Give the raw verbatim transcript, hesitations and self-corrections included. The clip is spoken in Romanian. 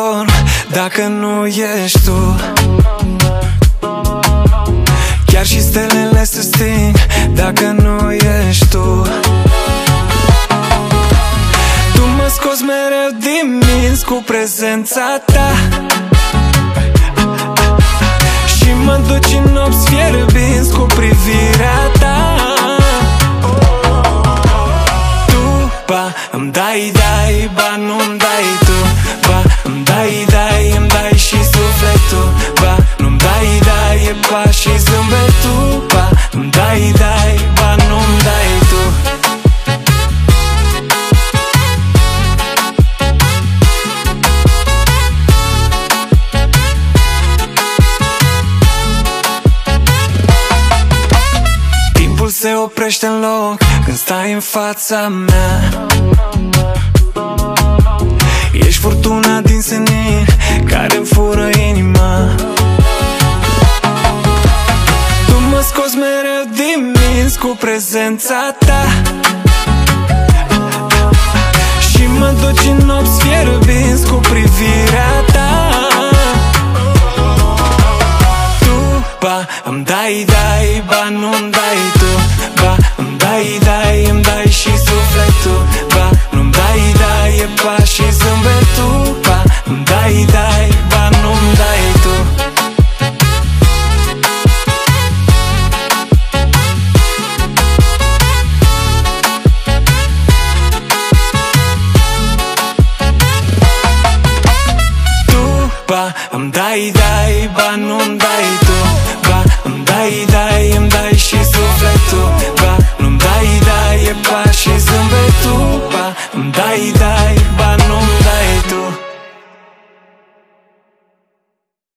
dorm dacă nu ești tu. Chiar și stelele se sting dacă nu ești tu. Tu mă scoți mereu din minți cu prezența ta și mă duci în nopți fierbinți cu privirea ta. Tu, ba, îmi dai, dai, ba, nu-mi dai tu. Ba, îmi dai, dai, îmi dai și sufletul. Ba, nu-mi dai, dai, e pa și zâmbetul. Ba, îmi dai, dai, ba, nu-mi dai tu. Timpul se oprește în loc când stai în fața mea. Ești furtuna din senin care-mi fură inima. Tu mă scoți mereu din minți cu prezența ta și mă duci în nopți fierbinți cu privirea ta. Tu, ba, îmi dai, dai, ba, nu-mi dai tu. Ba, îmi dai, dai, îmi dai și sufletul. Ba, nu-mi dai, dai, e pa și zâmbetul. Ba, îmi dai, dai, ba, nu-mi dai tu. Tu, ba, îmi dai, dai, ba, nu-mi dai tu. Ba, îmi dai, dai, îmi dai și sufletul. Ba, nu-mi dai,